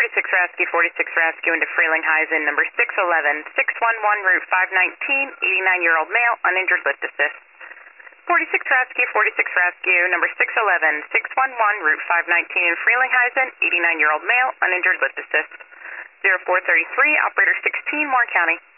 46 Rescue, 46 Rescue into Frelinghuysen, number 611, 611, Route 519, 89-year-old male, uninjured, lift assist. 46 Rescue, 46 Rescue, number 611, 611, Route 519 in Frelinghuysen, 89-year-old male, uninjured, lift assist. 0433, operator 16, Moore County.